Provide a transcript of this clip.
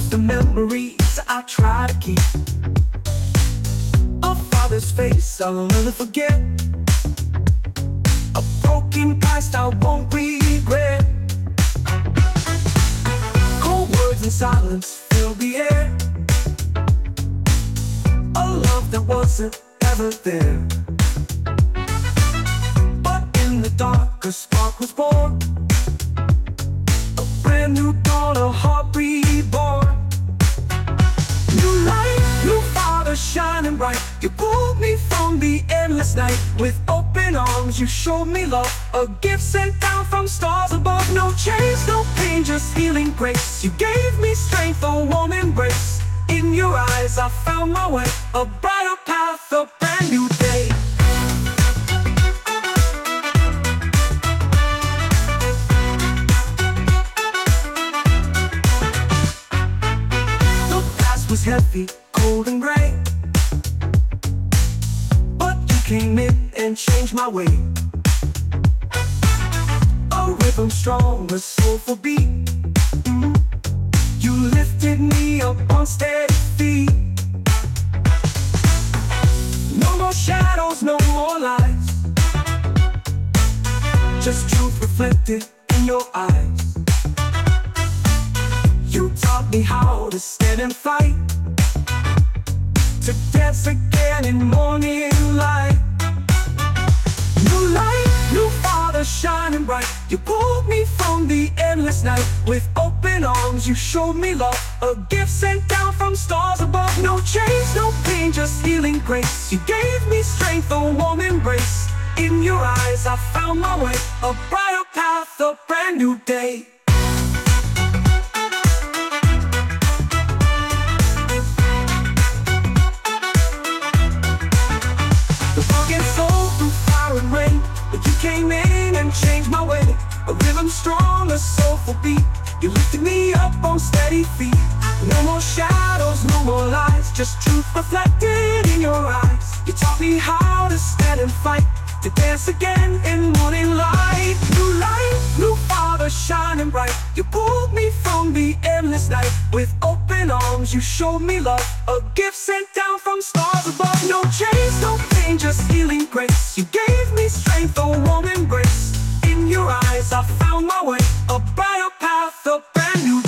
the memories I try to keep. A father's face I'll never forget. A broken past I won't regret. Cold words and silence fill the air. A love that wasn't ever there. But in the dark a spark was born. A brand new dawn, a heart reborn. New light, new father shining bright. You pulled me from the endless night. With open arms you showed me love. A gift sent down from stars above. No chains, no pain, just healing grace. You gave me strength, a warm embrace. In your eyes I found my way. A brighter path, a brand new day. The past was heavy, cold and gray, but you came in and changed my way. A rhythm strong, a soulful beat. You lifted me up on steady feet. No more shadows, no more lies. Just truth reflected in your eyes. You taught me how to stand and fight, to dance again in morning light. New light, new father shining bright. You pulled me from the endless night. With open arms you showed me love. A gift sent down from stars above. No chains, no pain, just healing grace. You gave me strength, a warm embrace. In your eyes I found my way. A brighter path, a brand new day. The broken soul through fire and rain, but you came in and changed my way. A rhythm strong, a soulful beat. You lifted me up on steady feet. No more shadows, no more lies. Just truth reflected in your eyes. You taught me how to stand and fight, to dance again in morning light. New light, new father shining bright. You pulled me from the endless night. With open arms you showed me love. A gift sent down from stars above. No chains, no pain, just healing grace. You gave me strength, a warm embrace. In your eyes I found my way. A brighter path, a brand new